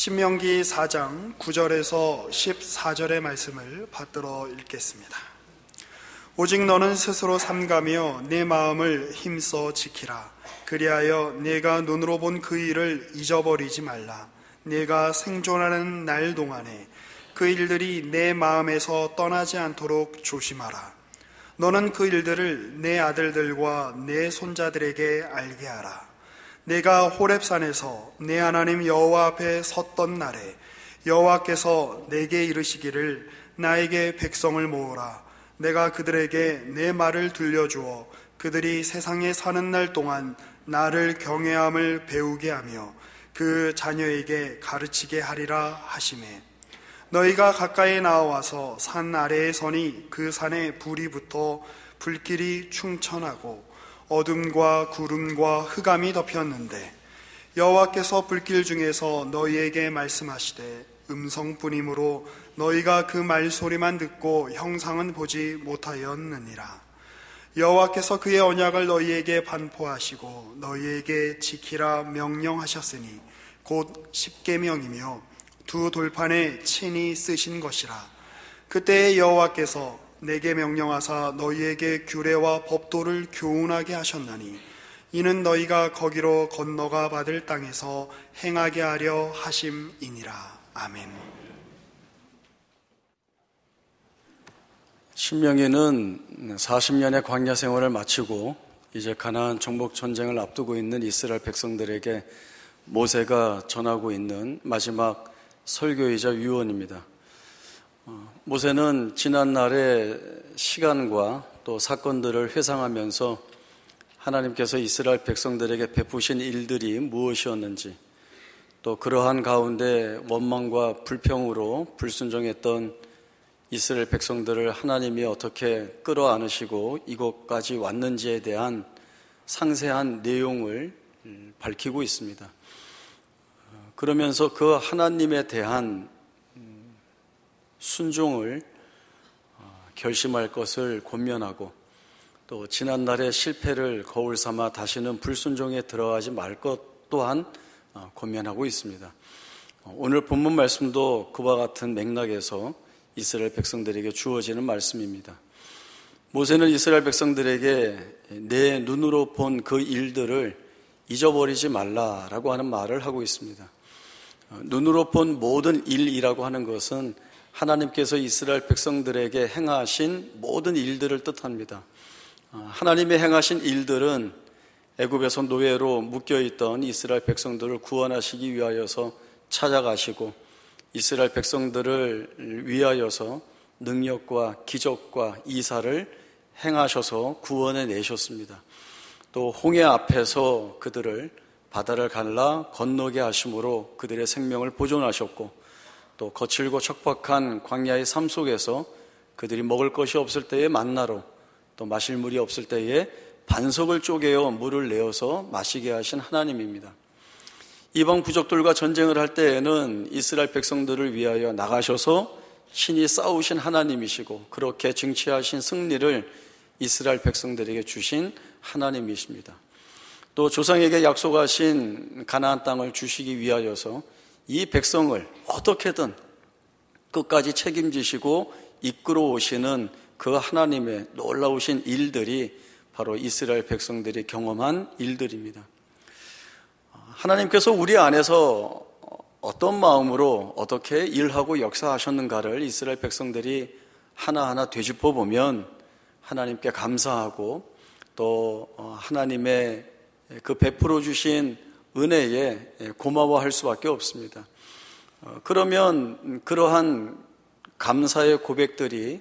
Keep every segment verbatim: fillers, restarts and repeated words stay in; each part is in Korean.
신명기 사 장 구 절에서 십사 절의 말씀을 받들어 읽겠습니다. 오직 너는 스스로 삼가며 내 마음을 힘써 지키라. 그리하여 내가 눈으로 본 그 일을 잊어버리지 말라. 내가 생존하는 날 동안에 그 일들이 내 마음에서 떠나지 않도록 조심하라. 너는 그 일들을 내 아들들과 내 손자들에게 알게 하라. 내가 호렙산에서 내 하나님 여호와 앞에 섰던 날에 여호와께서 내게 이르시기를 나에게 백성을 모으라. 내가 그들에게 내 말을 들려주어 그들이 세상에 사는 날 동안 나를 경외함을 배우게 하며 그 자녀에게 가르치게 하리라 하시매, 너희가 가까이 나와서 산 아래에 서니 그 산에 불이 붙어 불길이 충천하고 어둠과 구름과 흑암이 덮였는데 여호와께서 불길 중에서 너희에게 말씀하시되 음성뿐이므로 너희가 그 말소리만 듣고 형상은 보지 못하였느니라. 여호와께서 그의 언약을 너희에게 반포하시고 너희에게 지키라 명령하셨으니 곧 십계명이며 두 돌판에 친히 쓰신 것이라. 그때에 여호와께서 내게 명령하사 너희에게 규례와 법도를 교훈하게 하셨나니 이는 너희가 거기로 건너가 받을 땅에서 행하게 하려 하심이니라. 아멘. 신명기는 사십 년의 광야 생활을 마치고 이제 가나안 정복 전쟁을 앞두고 있는 이스라엘 백성들에게 모세가 전하고 있는 마지막 설교이자 유언입니다. 모세는 지난날의 시간과 또 사건들을 회상하면서 하나님께서 이스라엘 백성들에게 베푸신 일들이 무엇이었는지, 또 그러한 가운데 원망과 불평으로 불순종했던 이스라엘 백성들을 하나님이 어떻게 끌어안으시고 이곳까지 왔는지에 대한 상세한 내용을 밝히고 있습니다. 그러면서 그 하나님에 대한 순종을 결심할 것을 권면하고, 또 지난날의 실패를 거울 삼아 다시는 불순종에 들어가지 말 것 또한 권면하고 있습니다. 오늘 본문 말씀도 그와 같은 맥락에서 이스라엘 백성들에게 주어지는 말씀입니다. 모세는 이스라엘 백성들에게 내 눈으로 본 그 일들을 잊어버리지 말라라고 하는 말을 하고 있습니다. 눈으로 본 모든 일이라고 하는 것은 하나님께서 이스라엘 백성들에게 행하신 모든 일들을 뜻합니다. 하나님의 행하신 일들은 애굽에서 노예로 묶여있던 이스라엘 백성들을 구원하시기 위하여서 찾아가시고 이스라엘 백성들을 위하여서 능력과 기적과 이사를 행하셔서 구원해 내셨습니다. 또 홍해 앞에서 그들을 바다를 갈라 건너게 하심으로 그들의 생명을 보존하셨고, 또 거칠고 척박한 광야의 삶 속에서 그들이 먹을 것이 없을 때에 만나로, 또 마실 물이 없을 때에 반석을 쪼개어 물을 내어서 마시게 하신 하나님입니다. 이방 부족들과 전쟁을 할 때에는 이스라엘 백성들을 위하여 나가셔서 신이 싸우신 하나님이시고, 그렇게 쟁취하신 승리를 이스라엘 백성들에게 주신 하나님이십니다. 또 조상에게 약속하신 가나안 땅을 주시기 위하여서 이 백성을 어떻게든 끝까지 책임지시고 이끌어 오시는 그 하나님의 놀라우신 일들이 바로 이스라엘 백성들이 경험한 일들입니다. 하나님께서 우리 안에서 어떤 마음으로 어떻게 일하고 역사하셨는가를 이스라엘 백성들이 하나하나 되짚어 보면 하나님께 감사하고 또 하나님의 그 베풀어 주신 은혜에 고마워할 수밖에 없습니다. 그러면 그러한 감사의 고백들이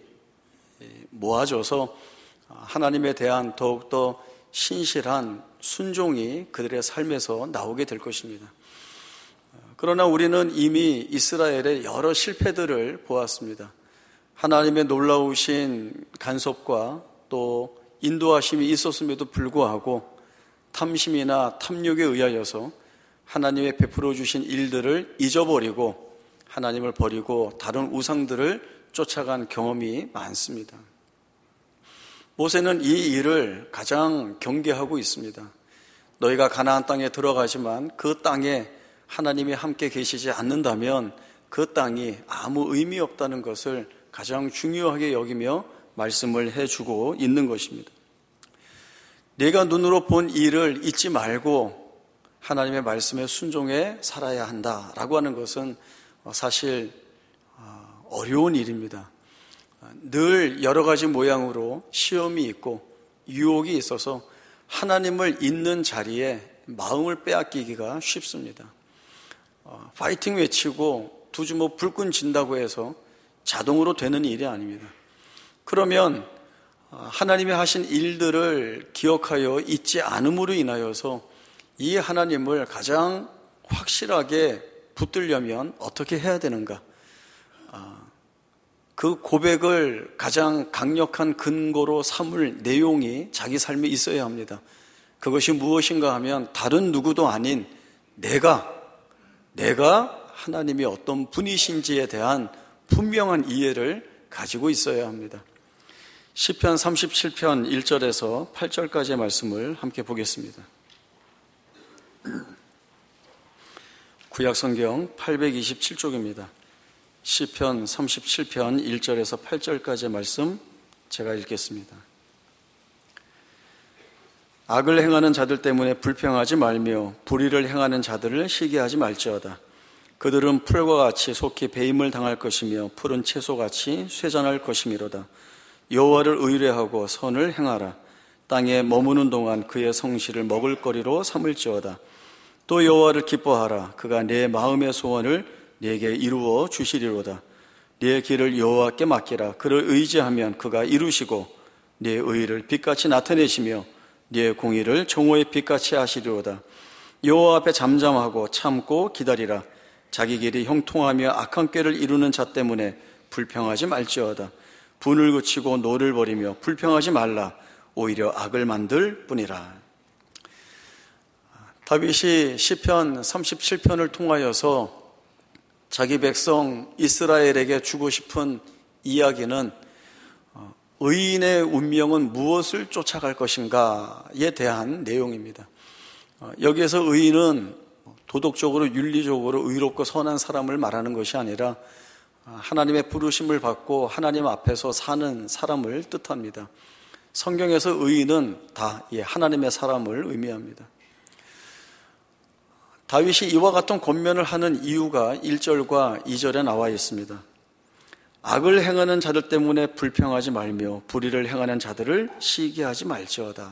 모아져서 하나님에 대한 더욱더 신실한 순종이 그들의 삶에서 나오게 될 것입니다. 그러나 우리는 이미 이스라엘의 여러 실패들을 보았습니다. 하나님의 놀라우신 간섭과 또 인도하심이 있었음에도 불구하고 탐심이나 탐욕에 의하여서 하나님의 베풀어 주신 일들을 잊어버리고 하나님을 버리고 다른 우상들을 쫓아간 경험이 많습니다. 모세는 이 일을 가장 경계하고 있습니다. 너희가 가나안 땅에 들어가지만 그 땅에 하나님이 함께 계시지 않는다면 그 땅이 아무 의미 없다는 것을 가장 중요하게 여기며 말씀을 해주고 있는 것입니다. 내가 눈으로 본 일을 잊지 말고 하나님의 말씀에 순종해 살아야 한다라고 하는 것은 사실 어려운 일입니다. 늘 여러 가지 모양으로 시험이 있고 유혹이 있어서 하나님을 잊는 자리에 마음을 빼앗기기가 쉽습니다. 파이팅 외치고 두 주먹 불끈 진다고 해서 자동으로 되는 일이 아닙니다. 그러면 하나님이 하신 일들을 기억하여 잊지 않음으로 인하여서 이 하나님을 가장 확실하게 붙들려면 어떻게 해야 되는가? 그 고백을 가장 강력한 근거로 삼을 내용이 자기 삶에 있어야 합니다. 그것이 무엇인가 하면 다른 누구도 아닌 내가 내가 하나님이 어떤 분이신지에 대한 분명한 이해를 가지고 있어야 합니다. 시편 삼십칠 편 일 절에서 팔 절까지의 말씀을 함께 보겠습니다. 구약성경 팔백이십칠 쪽입니다. 시편 삼십칠 편 일 절에서 팔 절까지의 말씀 제가 읽겠습니다. 악을 행하는 자들 때문에 불평하지 말며 불의를 행하는 자들을 시기하지 말지어다. 그들은 풀과 같이 속히 배임을 당할 것이며 푸른 채소같이 쇠잔할 것이미로다. 여호와를 의뢰하고 선을 행하라. 땅에 머무는 동안 그의 성실을 먹을거리로 삼을지어다. 또 여호와를 기뻐하라. 그가 내 마음의 소원을 네게 이루어 주시리로다. 네 길을 여호와께 맡기라. 그를 의지하면 그가 이루시고 네 의를 빛같이 나타내시며 네 공의를 정오의 빛같이 하시리로다. 여호와 앞에 잠잠하고 참고 기다리라. 자기 길이 형통하며 악한 꾀를 이루는 자 때문에 불평하지 말지어다. 분을 그치고 노를 버리며 불평하지 말라. 오히려 악을 만들 뿐이라. 다윗이 시편 삼십칠 편을 통하여서 자기 백성 이스라엘에게 주고 싶은 이야기는 의인의 운명은 무엇을 쫓아갈 것인가에 대한 내용입니다. 여기에서 의인은 도덕적으로 윤리적으로 의롭고 선한 사람을 말하는 것이 아니라 하나님의 부르심을 받고 하나님 앞에서 사는 사람을 뜻합니다. 성경에서 의인은 다 하나님의 사람을 의미합니다. 다윗이 이와 같은 권면을 하는 이유가 일 절과 이 절에 나와 있습니다. 악을 행하는 자들 때문에 불평하지 말며 불의를 행하는 자들을 시기하지 말지어다.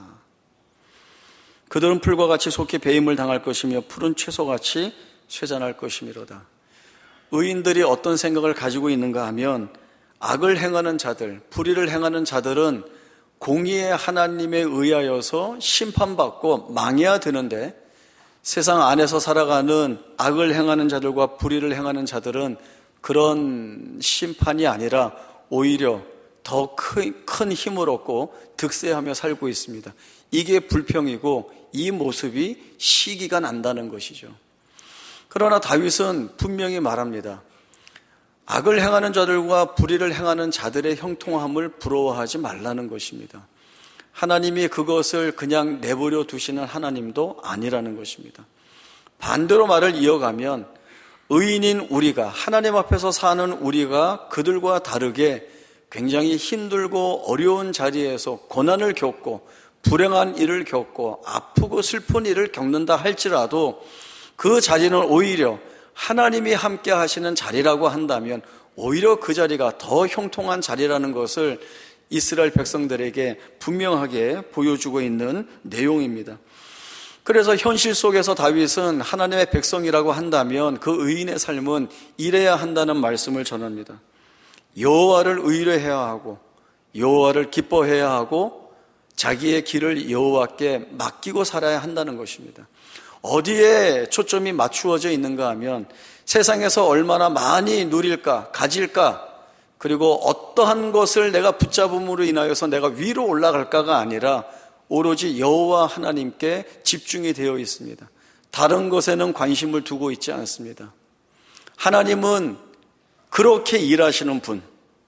그들은 풀과 같이 속히 배임을 당할 것이며 푸른 채소같이 쇠잔할 것이미로다. 의인들이 어떤 생각을 가지고 있는가 하면 악을 행하는 자들, 불의를 행하는 자들은 공의의 하나님에 의하여서 심판받고 망해야 되는데 세상 안에서 살아가는 악을 행하는 자들과 불의를 행하는 자들은 그런 심판이 아니라 오히려 더 큰 힘을 얻고 득세하며 살고 있습니다. 이게 불평이고 이 모습이 시기가 난다는 것이죠. 그러나 다윗은 분명히 말합니다. 악을 행하는 자들과 불의를 행하는 자들의 형통함을 부러워하지 말라는 것입니다. 하나님이 그것을 그냥 내버려 두시는 하나님도 아니라는 것입니다. 반대로 말을 이어가면 의인인 우리가, 하나님 앞에서 사는 우리가 그들과 다르게 굉장히 힘들고 어려운 자리에서 고난을 겪고 불행한 일을 겪고 아프고 슬픈 일을 겪는다 할지라도 그 자리는 오히려 하나님이 함께 하시는 자리라고 한다면 오히려 그 자리가 더 형통한 자리라는 것을 이스라엘 백성들에게 분명하게 보여주고 있는 내용입니다. 그래서 현실 속에서 다윗은 하나님의 백성이라고 한다면 그 의인의 삶은 이래야 한다는 말씀을 전합니다. 여호와를 의뢰해야 하고 여호와를 기뻐해야 하고 자기의 길을 여호와께 맡기고 살아야 한다는 것입니다. 어디에 초점이 맞추어져 있는가 하면 세상에서 얼마나 많이 누릴까, 가질까, 그리고 어떠한 것을 내가 붙잡음으로 인하여서 내가 위로 올라갈까가 아니라 오로지 여호와 하나님께 집중이 되어 있습니다. 다른 것에는 관심을 두고 있지 않습니다. 하나님은 그렇게 일하시는 분,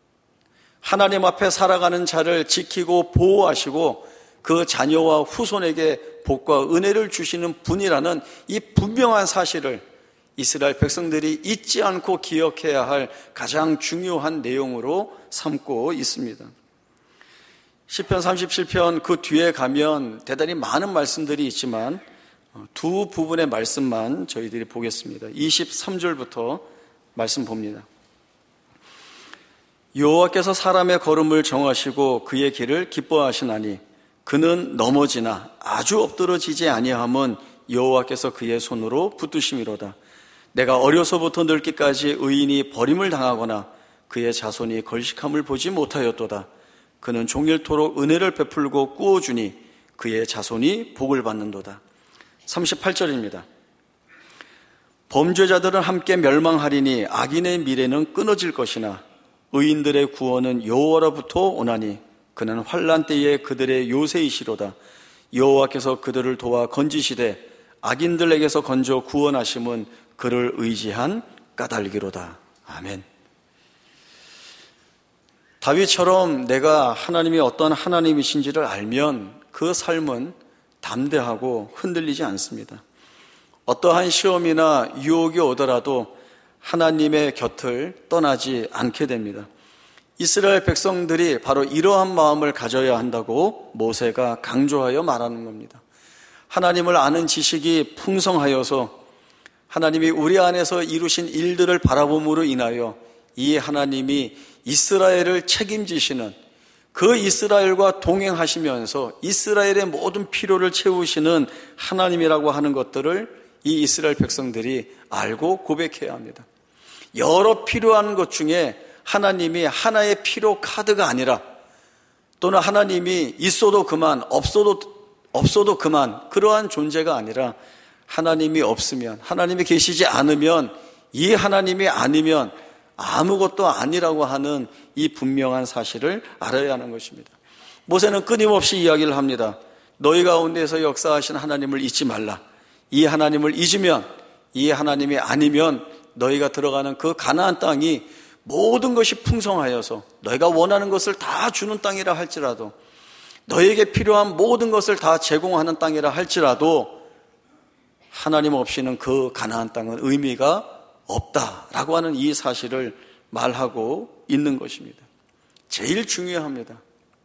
하나님 앞에 살아가는 자를 지키고 보호하시고 그 자녀와 후손에게 복과 은혜를 주시는 분이라는 이 분명한 사실을 이스라엘 백성들이 잊지 않고 기억해야 할 가장 중요한 내용으로 삼고 있습니다. 시편 삼십칠 편 그 뒤에 가면 대단히 많은 말씀들이 있지만 두 부분의 말씀만 저희들이 보겠습니다. 이십삼 절부터 말씀 봅니다. 여호와께서 사람의 걸음을 정하시고 그의 길을 기뻐하시나니 그는 넘어지나 아주 엎드러지지 아니함은 여호와께서 그의 손으로 붙드심이로다. 내가 어려서부터 늙기까지 의인이 버림을 당하거나 그의 자손이 걸식함을 보지 못하였도다. 그는 종일토록 은혜를 베풀고 꾸어주니 그의 자손이 복을 받는도다. 삼십팔 절입니다. 범죄자들은 함께 멸망하리니 악인의 미래는 끊어질 것이나 의인들의 구원은 여호와로부터 오나니 그는 환난 때에 그들의 요새이시로다. 여호와께서 그들을 도와 건지시되 악인들에게서 건져 구원하심은 그를 의지한 까닭이로다. 아멘. 다윗처럼 내가 하나님이 어떤 하나님이신지를 알면 그 삶은 담대하고 흔들리지 않습니다. 어떠한 시험이나 유혹이 오더라도 하나님의 곁을 떠나지 않게 됩니다. 이스라엘 백성들이 바로 이러한 마음을 가져야 한다고 모세가 강조하여 말하는 겁니다. 하나님을 아는 지식이 풍성하여서 하나님이 우리 안에서 이루신 일들을 바라봄으로 인하여 이 하나님이 이스라엘을 책임지시는, 그 이스라엘과 동행하시면서 이스라엘의 모든 필요를 채우시는 하나님이라고 하는 것들을 이 이스라엘 백성들이 알고 고백해야 합니다. 여러 필요한 것 중에 하나님이 하나의 필요 카드가 아니라, 또는 하나님이 있어도 그만, 없어도 없어도 그만, 그러한 존재가 아니라 하나님이 없으면, 하나님이 계시지 않으면, 이 하나님이 아니면 아무것도 아니라고 하는 이 분명한 사실을 알아야 하는 것입니다. 모세는 끊임없이 이야기를 합니다. 너희 가운데서 역사하신 하나님을 잊지 말라. 이 하나님을 잊으면, 이 하나님이 아니면 너희가 들어가는 그 가나안 땅이 모든 것이 풍성하여서 너희가 원하는 것을 다 주는 땅이라 할지라도, 너희에게 필요한 모든 것을 다 제공하는 땅이라 할지라도 하나님 없이는 그 가나안 땅은 의미가 없다라고 하는 이 사실을 말하고 있는 것입니다. 제일 중요합니다.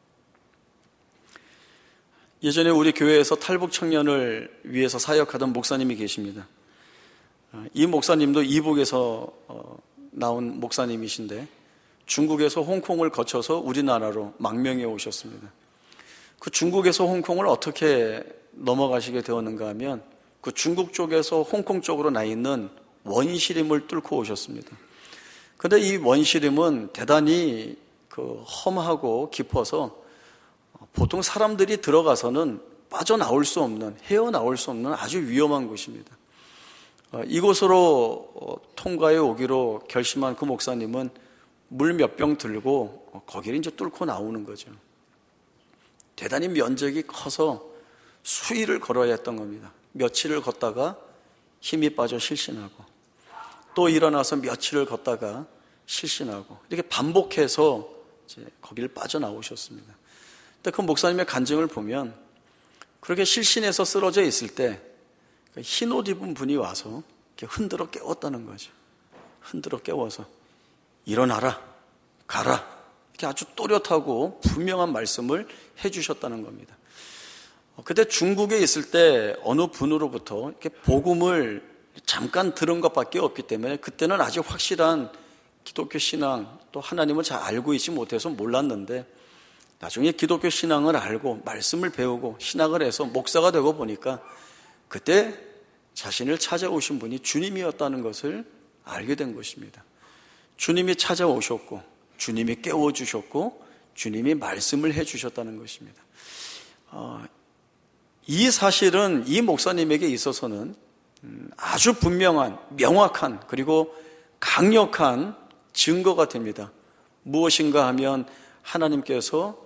예전에 우리 교회에서 탈북 청년을 위해서 사역하던 목사님이 계십니다. 이 목사님도 이북에서 나온 목사님이신데 중국에서 홍콩을 거쳐서 우리나라로 망명해 오셨습니다. 그 중국에서 홍콩을 어떻게 넘어가시게 되었는가 하면 그 중국 쪽에서 홍콩 쪽으로 나 있는 원시림을 뚫고 오셨습니다. 그런데 이 원시림은 대단히 그 험하고 깊어서 보통 사람들이 들어가서는 빠져나올 수 없는, 헤어나올 수 없는 아주 위험한 곳입니다. 이곳으로 통과해 오기로 결심한 그 목사님은 물 몇 병 들고 거기를 이제 뚫고 나오는 거죠. 대단히 면적이 커서 수일을 걸어야 했던 겁니다. 며칠을 걷다가 힘이 빠져 실신하고, 또 일어나서 며칠을 걷다가 실신하고, 이렇게 반복해서 이제 거기를 빠져나오셨습니다. 근데 그 목사님의 간증을 보면 그렇게 실신해서 쓰러져 있을 때 흰 옷 입은 분이 와서 이렇게 흔들어 깨웠다는 거죠. 흔들어 깨워서 일어나라, 가라, 이렇게 아주 또렷하고 분명한 말씀을 해주셨다는 겁니다. 그때 중국에 있을 때 어느 분으로부터 이렇게 복음을 잠깐 들은 것밖에 없기 때문에 그때는 아직 확실한 기독교 신앙, 또 하나님을 잘 알고 있지 못해서 몰랐는데, 나중에 기독교 신앙을 알고 말씀을 배우고 신학을 해서 목사가 되고 보니까 그때 자신을 찾아오신 분이 주님이었다는 것을 알게 된 것입니다. 주님이 찾아오셨고, 주님이 깨워주셨고, 주님이 말씀을 해주셨다는 것입니다. 어, 이 사실은 이 목사님에게 있어서는 아주 분명한, 명확한, 그리고 강력한 증거가 됩니다. 무엇인가 하면 하나님께서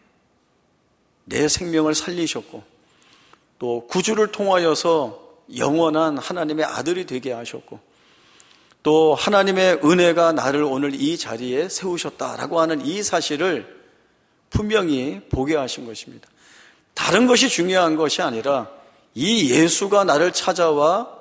내 생명을 살리셨고, 또 구주를 통하여서 영원한 하나님의 아들이 되게 하셨고, 또 하나님의 은혜가 나를 오늘 이 자리에 세우셨다라고 하는 이 사실을 분명히 보게 하신 것입니다. 다른 것이 중요한 것이 아니라 이 예수가 나를 찾아와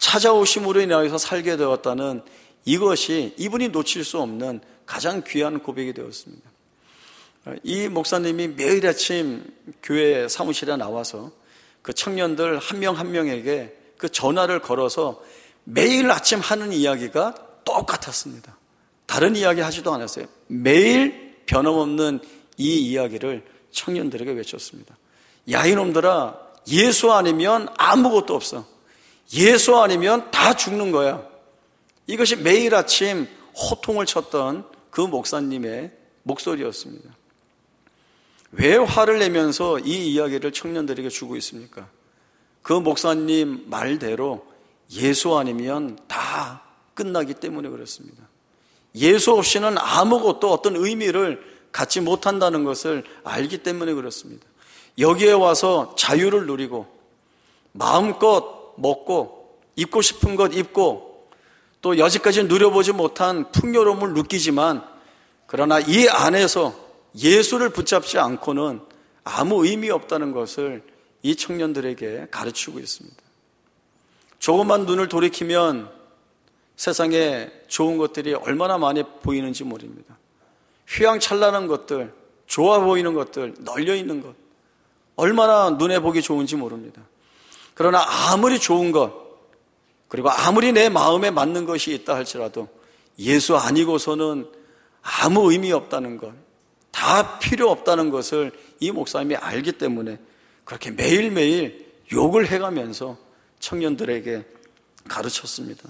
찾아오심으로 인하여서 살게 되었다는 이것이 이분이 놓칠 수 없는 가장 귀한 고백이 되었습니다. 이 목사님이 매일 아침 교회 사무실에 나와서 그 청년들 한 명 한 명에게 그 전화를 걸어서 매일 아침 하는 이야기가 똑같았습니다. 다른 이야기 하지도 않았어요. 매일 변함없는 이 이야기를 청년들에게 외쳤습니다. 야, 이놈들아, 예수 아니면 아무것도 없어. 예수 아니면 다 죽는 거야. 이것이 매일 아침 호통을 쳤던 그 목사님의 목소리였습니다. 왜 화를 내면서 이 이야기를 청년들에게 주고 있습니까? 그 목사님 말대로 예수 아니면 다 끝나기 때문에 그렇습니다. 예수 없이는 아무것도 어떤 의미를 갖지 못한다는 것을 알기 때문에 그렇습니다. 여기에 와서 자유를 누리고 마음껏 먹고 입고 싶은 것 입고 또 여지까지 누려보지 못한 풍요로움을 느끼지만 그러나 이 안에서 예수를 붙잡지 않고는 아무 의미 없다는 것을 이 청년들에게 가르치고 있습니다. 조금만 눈을 돌이키면 세상에 좋은 것들이 얼마나 많이 보이는지 모릅니다. 휘황찬란한 것들, 좋아 보이는 것들, 널려있는 것, 얼마나 눈에 보기 좋은지 모릅니다. 그러나 아무리 좋은 것, 그리고 아무리 내 마음에 맞는 것이 있다 할지라도 예수 아니고서는 아무 의미 없다는 것, 다 필요 없다는 것을 이 목사님이 알기 때문에 그렇게 매일매일 욕을 해가면서 청년들에게 가르쳤습니다.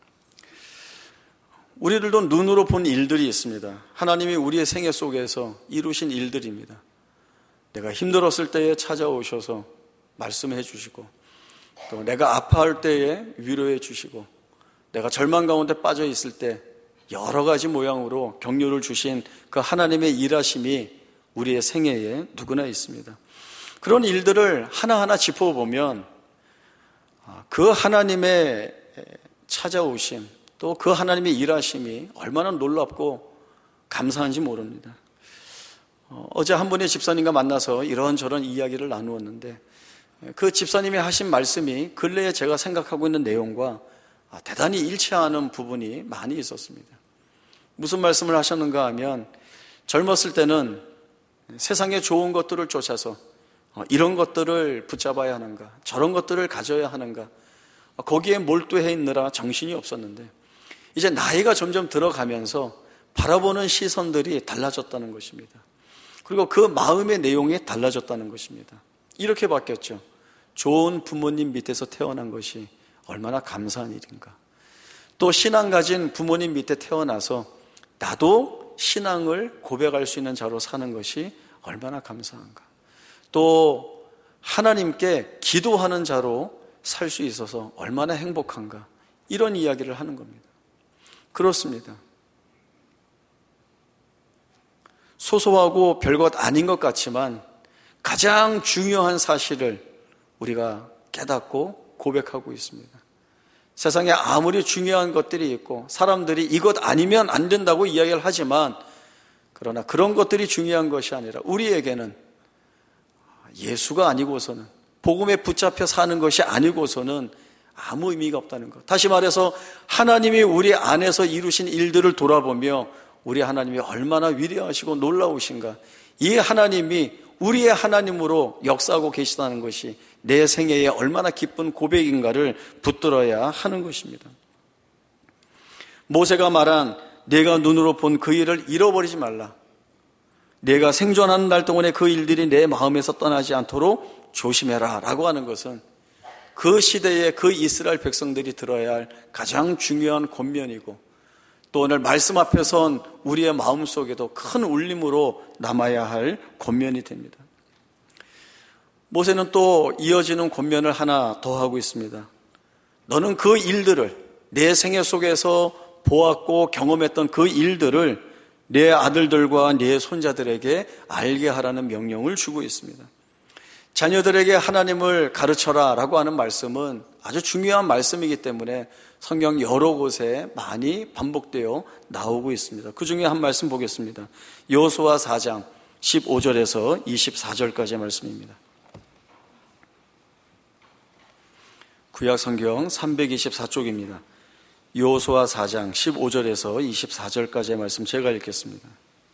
우리들도 눈으로 본 일들이 있습니다. 하나님이 우리의 생애 속에서 이루신 일들입니다. 내가 힘들었을 때에 찾아오셔서 말씀해 주시고 또 내가 아파할 때에 위로해 주시고 내가 절망 가운데 빠져 있을 때 여러 가지 모양으로 격려를 주신 그 하나님의 일하심이 우리의 생애에 누구나 있습니다. 그런 일들을 하나하나 짚어보면 그 하나님의 찾아오심 또 그 하나님의 일하심이 얼마나 놀랍고 감사한지 모릅니다. 어제 한 분의 집사님과 만나서 이런저런 이야기를 나누었는데 그 집사님이 하신 말씀이 근래에 제가 생각하고 있는 내용과 대단히 일치하는 부분이 많이 있었습니다. 무슨 말씀을 하셨는가 하면 젊었을 때는 세상에 좋은 것들을 쫓아서 이런 것들을 붙잡아야 하는가 저런 것들을 가져야 하는가 거기에 몰두해 있느라 정신이 없었는데 이제 나이가 점점 들어가면서 바라보는 시선들이 달라졌다는 것입니다. 그리고 그 마음의 내용이 달라졌다는 것입니다. 이렇게 바뀌었죠. 좋은 부모님 밑에서 태어난 것이 얼마나 감사한 일인가. 또 신앙 가진 부모님 밑에 태어나서 나도 신앙을 고백할 수 있는 자로 사는 것이 얼마나 감사한가. 또 하나님께 기도하는 자로 살 수 있어서 얼마나 행복한가. 이런 이야기를 하는 겁니다. 그렇습니다. 소소하고 별것 아닌 것 같지만 가장 중요한 사실을 우리가 깨닫고 고백하고 있습니다. 세상에 아무리 중요한 것들이 있고 사람들이 이것 아니면 안 된다고 이야기를 하지만 그러나 그런 것들이 중요한 것이 아니라 우리에게는 예수가 아니고서는 복음에 붙잡혀 사는 것이 아니고서는 아무 의미가 없다는 것. 다시 말해서 하나님이 우리 안에서 이루신 일들을 돌아보며 우리 하나님이 얼마나 위대하시고 놀라우신가. 이 하나님이 우리의 하나님으로 역사하고 계시다는 것이 내 생애에 얼마나 기쁜 고백인가를 붙들어야 하는 것입니다. 모세가 말한 내가 눈으로 본 그 일을 잃어버리지 말라. 내가 생존하는 날 동안에 그 일들이 내 마음에서 떠나지 않도록 조심해라 라고 하는 것은 그 시대에 그 이스라엘 백성들이 들어야 할 가장 중요한 권면이고 또 오늘 말씀 앞에 선 우리의 마음속에도 큰 울림으로 남아야 할 권면이 됩니다. 모세는 또 이어지는 권면을 하나 더 하고 있습니다. 너는 그 일들을 내 생애 속에서 보았고 경험했던 그 일들을 내 아들들과 내 손자들에게 알게 하라는 명령을 주고 있습니다. 자녀들에게 하나님을 가르쳐라 라고 하는 말씀은 아주 중요한 말씀이기 때문에 성경 여러 곳에 많이 반복되어 나오고 있습니다. 그 중에 한 말씀 보겠습니다. 여호수아 사 장 십오 절에서 이십사 절까지의 말씀입니다. 구약 성경 삼백이십사 쪽입니다. 여호수아 사 장 십오 절에서 이십사 절까지의 말씀 제가 읽겠습니다.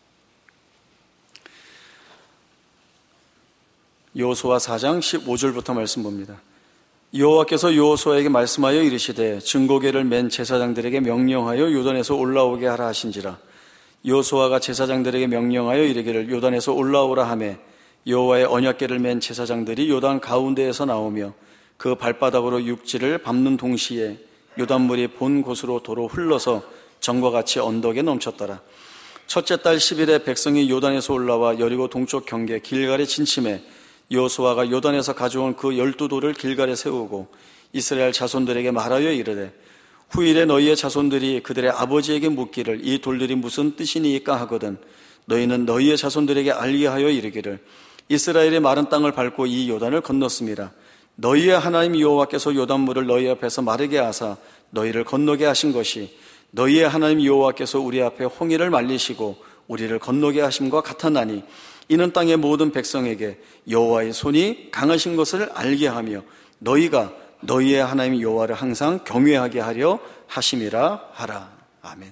여호수아 사 장 십오 절부터 말씀 봅니다. 여호와께서 여호수아에게 말씀하여 이르시되 증거궤를 맨 제사장들에게 명령하여 요단에서 올라오게 하라 하신지라. 여호수아가 제사장들에게 명령하여 이르기를 요단에서 올라오라 하매 여호와의 언약궤를 맨 제사장들이 요단 가운데에서 나오며 그 발바닥으로 육지를 밟는 동시에 요단물이 본 곳으로 도로 흘러서 전과 같이 언덕에 넘쳤더라. 첫째 달 십 일에 백성이 요단에서 올라와 여리고 동쪽 경계 길갈에 진침해 여호수아가 요단에서 가져온 그 열두 돌을 길갈에 세우고 이스라엘 자손들에게 말하여 이르되 후일에 너희의 자손들이 그들의 아버지에게 묻기를 이 돌들이 무슨 뜻이니까 하거든 너희는 너희의 자손들에게 알게 하여 이르기를 이스라엘이 마른 땅을 밟고 이 요단을 건넜습니다. 너희의 하나님 여호와께서 요단물을 너희 앞에서 마르게 하사 너희를 건너게 하신 것이 너희의 하나님 여호와께서 우리 앞에 홍해를 말리시고 우리를 건너게 하심과 같았나니 이는 땅의 모든 백성에게 여호와의 손이 강하신 것을 알게 하며 너희가 너희의 하나님 여호와를 항상 경외하게 하려 하심이라 하라. 아멘.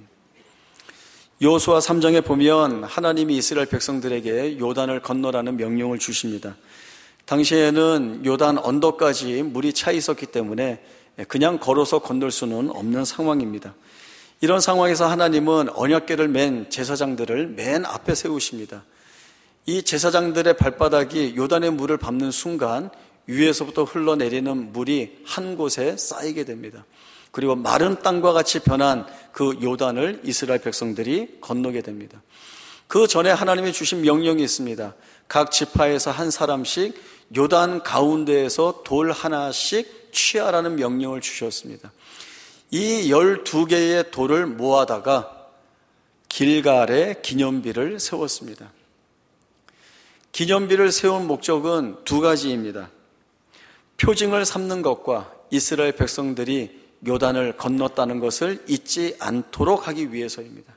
여호수아 삼 장에 보면 하나님이 이스라엘 백성들에게 요단을 건너라는 명령을 주십니다. 당시에는 요단 언덕까지 물이 차 있었기 때문에 그냥 걸어서 건널 수는 없는 상황입니다. 이런 상황에서 하나님은 언약궤를 맨 제사장들을 맨 앞에 세우십니다. 이 제사장들의 발바닥이 요단의 물을 밟는 순간 위에서부터 흘러내리는 물이 한 곳에 쌓이게 됩니다. 그리고 마른 땅과 같이 변한 그 요단을 이스라엘 백성들이 건너게 됩니다. 그 전에 하나님이 주신 명령이 있습니다. 각 지파에서 한 사람씩 요단 가운데에서 돌 하나씩 취하라는 명령을 주셨습니다. 이 열두 개의 돌을 모아다가 길갈에 기념비를 세웠습니다. 기념비를 세운 목적은 두 가지입니다. 표징을 삼는 것과 이스라엘 백성들이 요단을 건넜다는 것을 잊지 않도록 하기 위해서입니다.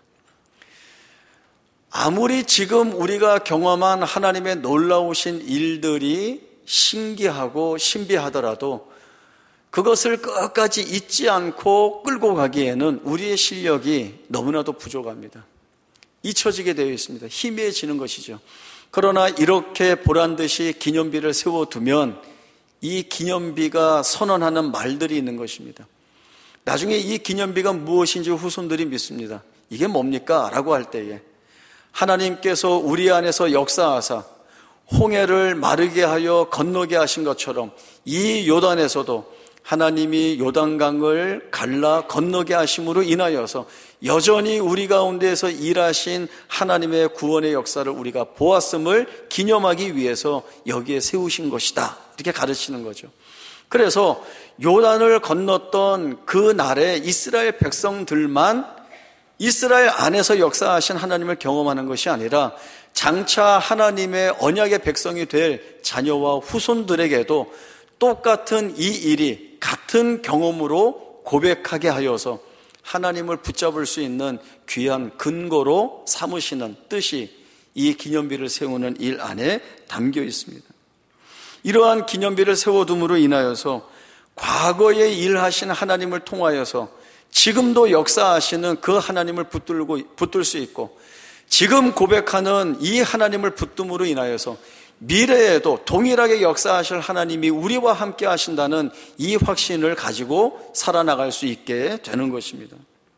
아무리 지금 우리가 경험한 하나님의 놀라우신 일들이 신기하고 신비하더라도 그것을 끝까지 잊지 않고 끌고 가기에는 우리의 실력이 너무나도 부족합니다. 잊혀지게 되어 있습니다. 희미해지는 것이죠. 그러나 이렇게 보란듯이 기념비를 세워두면 이 기념비가 선언하는 말들이 있는 것입니다. 나중에 이 기념비가 무엇인지 후손들이 믿습니다. 이게 뭡니까? 라고 할 때에 하나님께서 우리 안에서 역사하사 홍해를 마르게 하여 건너게 하신 것처럼 이 요단에서도 하나님이 요단강을 갈라 건너게 하심으로 인하여서 여전히 우리 가운데에서 일하신 하나님의 구원의 역사를 우리가 보았음을 기념하기 위해서 여기에 세우신 것이다, 이렇게 가르치는 거죠. 그래서 요단을 건넜던 그 날에 이스라엘 백성들만 이스라엘 안에서 역사하신 하나님을 경험하는 것이 아니라 장차 하나님의 언약의 백성이 될 자녀와 후손들에게도 똑같은 이 일이 같은 경험으로 고백하게 하여서 하나님을 붙잡을 수 있는 귀한 근거로 삼으시는 뜻이 이 기념비를 세우는 일 안에 담겨 있습니다. 이러한 기념비를 세워둠으로 인하여서 과거에 일하신 하나님을 통하여서 지금도 역사하시는 그 하나님을 붙들고, 붙들 수 있고 지금 고백하는 이 하나님을 붙듦으로 인하여서 미래에도 동일하게 역사하실 하나님이 우리와 함께 하신다는 이 확신을 가지고 살아나갈 수 있게 되는 것입니다.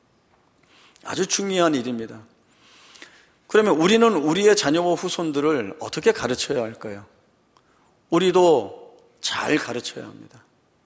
아주 중요한 일입니다. 그러면 우리는 우리의 자녀와 후손들을 어떻게 가르쳐야 할까요? 우리도 잘 가르쳐야 합니다.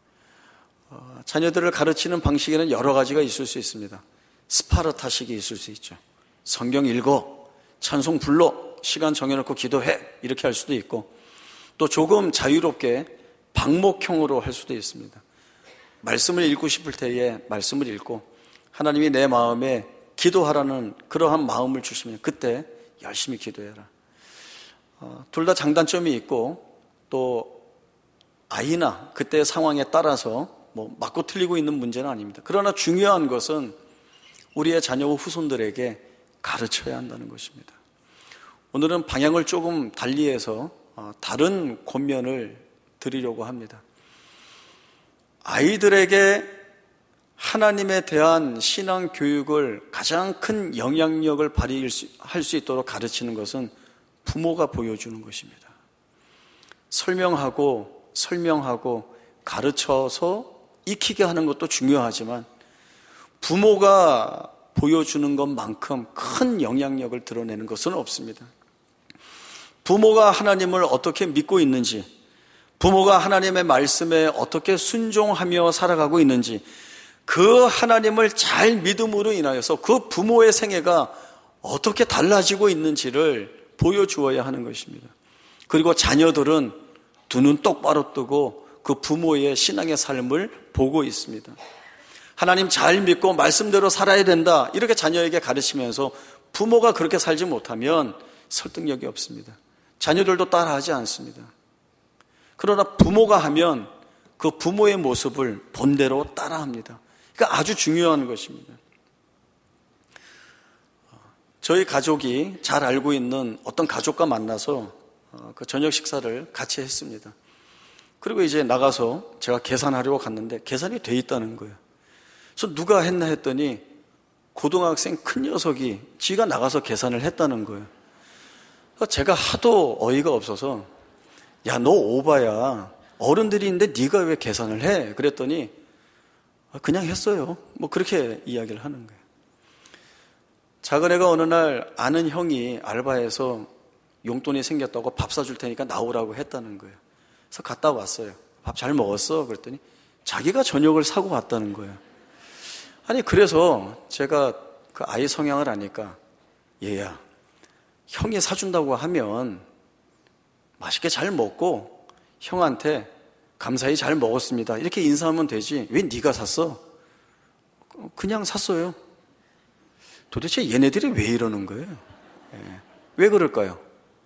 어, 자녀들을 가르치는 방식에는 여러 가지가 있을 수 있습니다. 스파르타식이 있을 수 있죠. 성경 읽어, 찬송 불러, 시간 정해놓고 기도해, 이렇게 할 수도 있고 또 조금 자유롭게 방목형으로 할 수도 있습니다. 말씀을 읽고 싶을 때에 말씀을 읽고 하나님이 내 마음에 기도하라는 그러한 마음을 주시면 그때 열심히 기도해라. 어, 둘 다 장단점이 있고 또 아이나 그때의 상황에 따라서 뭐 맞고 틀리고 있는 문제는 아닙니다. 그러나 중요한 것은 우리의 자녀와 후손들에게 가르쳐야 한다는 것입니다. 오늘은 방향을 조금 달리해서 다른 권면을 드리려고 합니다. 아이들에게 하나님에 대한 신앙 교육을 가장 큰 영향력을 발휘할 수 있도록 가르치는 것은 부모가 보여주는 것입니다. 설명하고 설명하고 가르쳐서 익히게 하는 것도 중요하지만 부모가 보여주는 것만큼 큰 영향력을 드러내는 것은 없습니다. 부모가 하나님을 어떻게 믿고 있는지, 부모가 하나님의 말씀에 어떻게 순종하며 살아가고 있는지, 그 하나님을 잘 믿음으로 인하여서 그 부모의 생애가 어떻게 달라지고 있는지를 보여주어야 하는 것입니다. 그리고 자녀들은 두 눈 똑바로 뜨고 그 부모의 신앙의 삶을 보고 있습니다. 하나님 잘 믿고 말씀대로 살아야 된다, 이렇게 자녀에게 가르치면서 부모가 그렇게 살지 못하면 설득력이 없습니다. 자녀들도 따라하지 않습니다. 그러나 부모가 하면 그 부모의 모습을 본대로 따라합니다. 그러니까 아주 중요한 것입니다. 저희 가족이 잘 알고 있는 어떤 가족과 만나서 그 저녁 식사를 같이 했습니다. 그리고 이제 나가서 제가 계산하려고 갔는데 계산이 돼 있다는 거예요. 그래서 누가 했나 했더니 고등학생 큰 녀석이 지가 나가서 계산을 했다는 거예요. 제가 하도 어이가 없어서 야, 너 오바야. 어른들이 있는데 네가 왜 계산을 해? 그랬더니 그냥 했어요. 뭐 그렇게 이야기를 하는 거예요. 작은 애가 어느 날 아는 형이 알바해서 용돈이 생겼다고 밥 사줄 테니까 나오라고 했다는 거예요. 그래서 갔다 왔어요. 밥 잘 먹었어? 그랬더니 자기가 저녁을 사고 왔다는 거예요. 아니, 그래서 제가 그 아이 성향을 아니까 얘야, 형이 사준다고 하면 맛있게 잘 먹고 형한테 감사히 잘 먹었습니다, 이렇게 인사하면 되지 왜 네가 샀어? 그냥 샀어요. 도대체 얘네들이 왜 이러는 거예요? 예. 왜 그럴까요?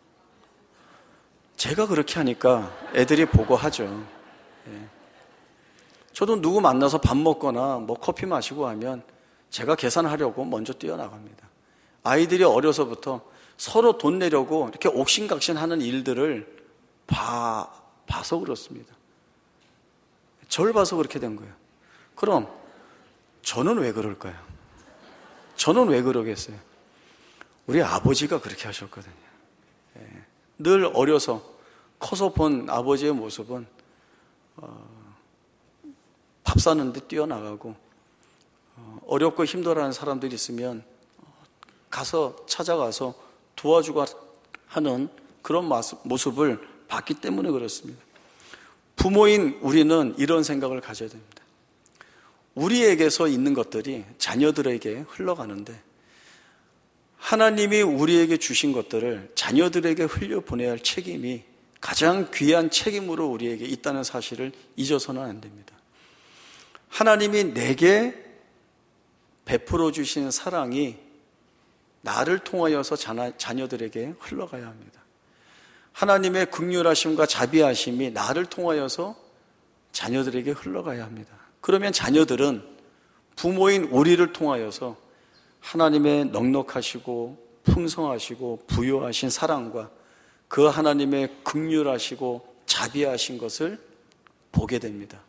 제가 그렇게 하니까 애들이 보고 하죠. 예. 저도 누구 만나서 밥 먹거나 뭐 커피 마시고 하면 제가 계산하려고 먼저 뛰어나갑니다. 아이들이 어려서부터 서로 돈 내려고 이렇게 옥신각신하는 일들을 봐, 봐서 그렇습니다. 저를 봐서 그렇게 된 거예요. 그럼 저는 왜 그럴까요? 저는 왜 그러겠어요? 우리 아버지가 그렇게 하셨거든요. 예. 늘 어려서 커서 본 아버지의 모습은 어, 밥 사는데 뛰어나가고 어, 어렵고 힘들어하는 사람들이 있으면 가서 찾아가서 도와주고 하는 그런 모습을 봤기 때문에 그렇습니다. 부모인 우리는 이런 생각을 가져야 됩니다. 우리에게서 있는 것들이 자녀들에게 흘러가는데 하나님이 우리에게 주신 것들을 자녀들에게 흘려보내야 할 책임이 가장 귀한 책임으로 우리에게 있다는 사실을 잊어서는 안 됩니다. 하나님이 내게 베풀어 주신 사랑이 나를 통하여서 자녀들에게 흘러가야 합니다. 하나님의 긍휼하심과 자비하심이 나를 통하여서 자녀들에게 흘러가야 합니다. 그러면 자녀들은 부모인 우리를 통하여서 하나님의 넉넉하시고 풍성하시고 부요하신 사랑과 그 하나님의 긍휼하시고 자비하신 것을 보게 됩니다.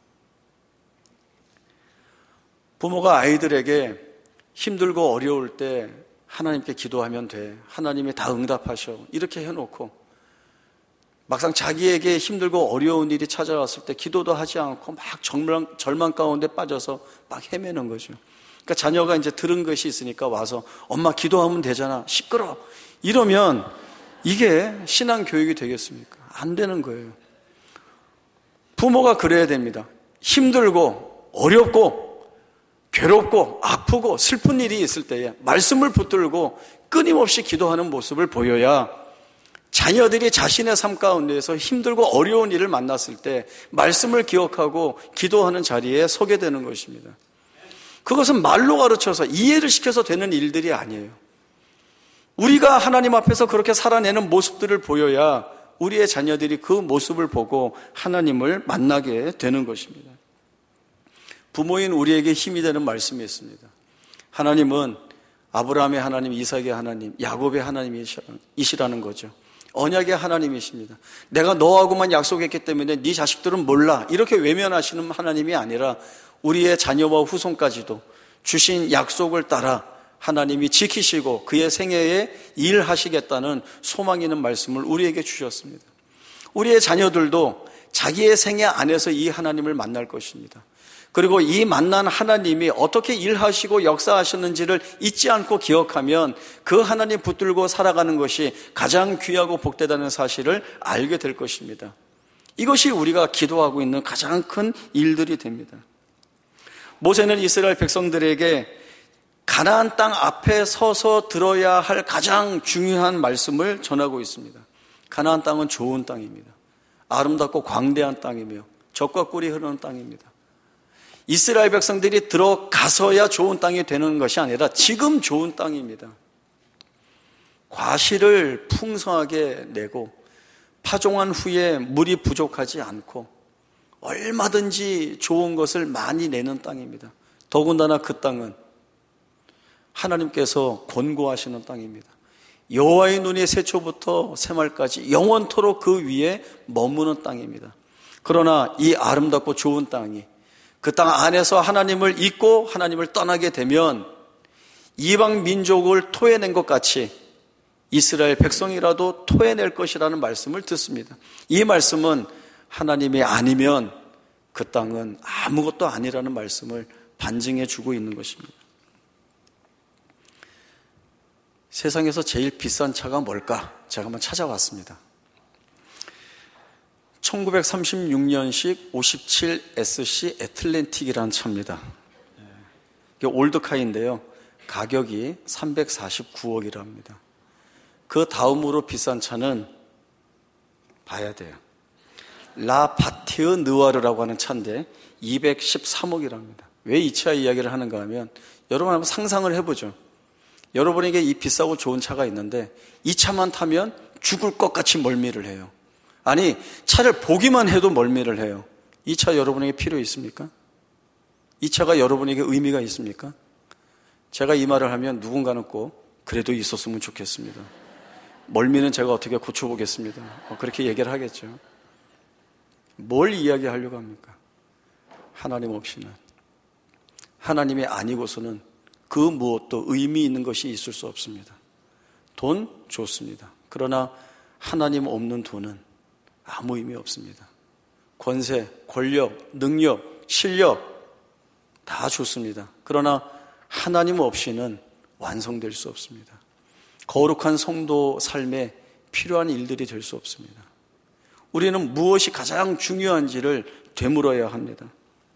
부모가 아이들에게 힘들고 어려울 때 하나님께 기도하면 돼, 하나님이 다 응답하셔, 이렇게 해놓고 막상 자기에게 힘들고 어려운 일이 찾아왔을 때 기도도 하지 않고 막 절망, 절망 가운데 빠져서 막 헤매는 거죠. 그러니까 자녀가 이제 들은 것이 있으니까 와서 엄마 기도하면 되잖아, 시끄러, 이러면 이게 신앙 교육이 되겠습니까? 안 되는 거예요. 부모가 그래야 됩니다. 힘들고 어렵고 괴롭고 아프고 슬픈 일이 있을 때에 말씀을 붙들고 끊임없이 기도하는 모습을 보여야 자녀들이 자신의 삶 가운데에서 힘들고 어려운 일을 만났을 때 말씀을 기억하고 기도하는 자리에 서게 되는 것입니다. 그것은 말로 가르쳐서 이해를 시켜서 되는 일들이 아니에요. 우리가 하나님 앞에서 그렇게 살아내는 모습들을 보여야 우리의 자녀들이 그 모습을 보고 하나님을 만나게 되는 것입니다. 부모인 우리에게 힘이 되는 말씀이 있습니다. 하나님은 아브라함의 하나님, 이삭의 하나님, 야곱의 하나님이시라는 거죠. 언약의 하나님이십니다. 내가 너하고만 약속했기 때문에 네 자식들은 몰라, 이렇게 외면하시는 하나님이 아니라 우리의 자녀와 후손까지도 주신 약속을 따라 하나님이 지키시고 그의 생애에 일하시겠다는 소망 있는 말씀을 우리에게 주셨습니다. 우리의 자녀들도 자기의 생애 안에서 이 하나님을 만날 것입니다. 그리고 이 만난 하나님이 어떻게 일하시고 역사하셨는지를 잊지 않고 기억하면 그 하나님 붙들고 살아가는 것이 가장 귀하고 복되다는 사실을 알게 될 것입니다. 이것이 우리가 기도하고 있는 가장 큰 일들이 됩니다. 모세는 이스라엘 백성들에게 가나안 땅 앞에 서서 들어야 할 가장 중요한 말씀을 전하고 있습니다. 가나안 땅은 좋은 땅입니다. 아름답고 광대한 땅이며 젖과 꿀이 흐르는 땅입니다. 이스라엘 백성들이 들어가서야 좋은 땅이 되는 것이 아니라 지금 좋은 땅입니다. 과실을 풍성하게 내고 파종한 후에 물이 부족하지 않고 얼마든지 좋은 것을 많이 내는 땅입니다. 더군다나 그 땅은 하나님께서 권고하시는 땅입니다. 여호와의 눈이 새초부터 새말까지 영원토록 그 위에 머무는 땅입니다. 그러나 이 아름답고 좋은 땅이 그 땅 안에서 하나님을 잊고 하나님을 떠나게 되면 이방 민족을 토해낸 것 같이 이스라엘 백성이라도 토해낼 것이라는 말씀을 듣습니다. 이 말씀은 하나님이 아니면 그 땅은 아무것도 아니라는 말씀을 반증해 주고 있는 것입니다. 세상에서 제일 비싼 차가 뭘까? 제가 한번 찾아봤습니다. 천구백삼십육 년식 오십칠 에스씨 애틀랜틱이라는 차입니다. 이게 올드카인데요. 가격이 삼백사십구억이라 합니다. 그 다음으로 비싼 차는 봐야 돼요. 라 바티어 느와르라고 하는 차인데 이백십삼억이라 합니다. 왜 이 차 이야기를 하는가 하면 여러분 한번 상상을 해보죠. 여러분에게 이 비싸고 좋은 차가 있는데 이 차만 타면 죽을 것 같이 멀미를 해요. 아니, 차를 보기만 해도 멀미를 해요. 이 차 여러분에게 필요 있습니까? 이 차가 여러분에게 의미가 있습니까? 제가 이 말을 하면 누군가는 꼭 그래도 있었으면 좋겠습니다. 멀미는 제가 어떻게 고쳐보겠습니다. 그렇게 얘기를 하겠죠. 뭘 이야기하려고 합니까? 하나님 없이는, 하나님이 아니고서는 그 무엇도 의미 있는 것이 있을 수 없습니다. 돈 좋습니다. 그러나 하나님 없는 돈은 아무 의미 없습니다. 권세, 권력, 능력, 실력 다 좋습니다. 그러나 하나님 없이는 완성될 수 없습니다. 거룩한 성도 삶에 필요한 일들이 될 수 없습니다. 우리는 무엇이 가장 중요한지를 되물어야 합니다.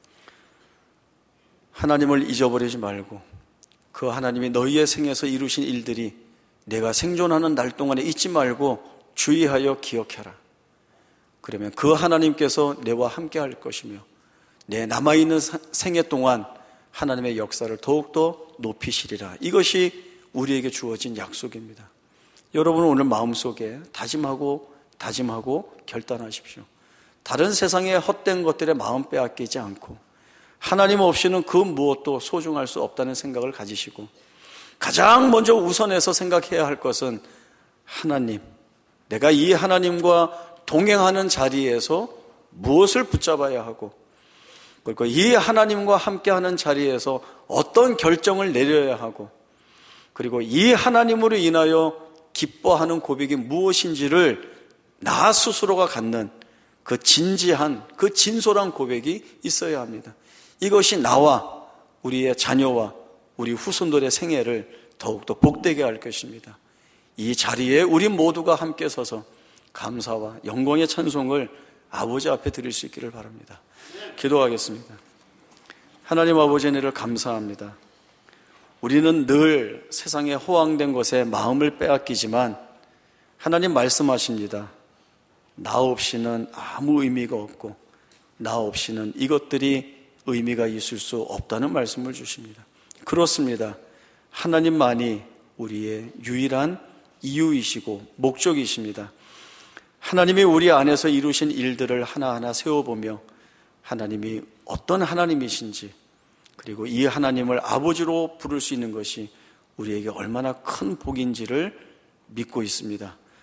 하나님을 잊어버리지 말고 그 하나님이 너희의 생에서 이루신 일들이 내가 생존하는 날 동안에 잊지 말고 주의하여 기억해라. 그러면 그 하나님께서 내와 함께 할 것이며 내 남아있는 생애 동안 하나님의 역사를 더욱더 높이시리라. 이것이 우리에게 주어진 약속입니다. 여러분은 오늘 마음속에 다짐하고 다짐하고 결단하십시오. 다른 세상의 헛된 것들에 마음 빼앗기지 않고 하나님 없이는 그 무엇도 소중할 수 없다는 생각을 가지시고 가장 먼저 우선해서 생각해야 할 것은 하나님, 내가 이 하나님과 동행하는 자리에서 무엇을 붙잡아야 하고 그리고 이 하나님과 함께하는 자리에서 어떤 결정을 내려야 하고 그리고 이 하나님으로 인하여 기뻐하는 고백이 무엇인지를 나 스스로가 갖는 그 진지한, 그 진솔한 고백이 있어야 합니다. 이것이 나와 우리의 자녀와 우리 후손들의 생애를 더욱더 복되게 할 것입니다. 이 자리에 우리 모두가 함께 서서 감사와 영광의 찬송을 아버지 앞에 드릴 수 있기를 바랍니다. 기도하겠습니다. 하나님 아버지 은혜를 감사합니다. 우리는 늘 세상에 호황된 것에 마음을 빼앗기지만 하나님 말씀하십니다. 나 없이는 아무 의미가 없고 나 없이는 이것들이 의미가 있을 수 없다는 말씀을 주십니다. 그렇습니다. 하나님만이 우리의 유일한 이유이시고 목적이십니다. 하나님이 우리 안에서 이루신 일들을 하나하나 세워보며 하나님이 어떤 하나님이신지 그리고 이 하나님을 아버지로 부를 수 있는 것이 우리에게 얼마나 큰 복인지를 믿고 있습니다.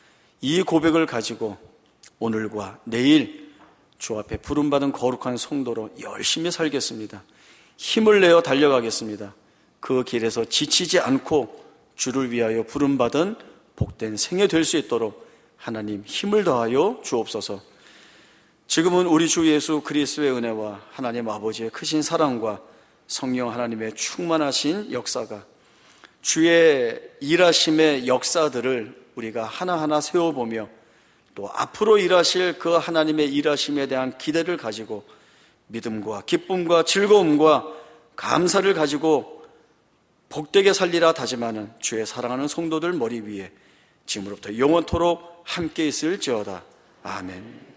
이 고백을 가지고 오늘과 내일 주 앞에 부름받은 거룩한 성도로 열심히 살겠습니다. 힘을 내어 달려가겠습니다. 그 길에서 지치지 않고 주를 위하여 부름받은 복된 생애 될 수 있도록 하나님 힘을 더하여 주옵소서. 지금은 우리 주 예수 그리스도의 은혜와 하나님 아버지의 크신 사랑과 성령 하나님의 충만하신 역사가 주의 일하심의 역사들을 우리가 하나하나 세워보며 또 앞으로 일하실 그 하나님의 일하심에 대한 기대를 가지고 믿음과 기쁨과 즐거움과 감사를 가지고 복되게 살리라 다짐하는 주의 사랑하는 성도들 머리 위에 지금으로부터 영원토록 함께 있을지어다. 아멘.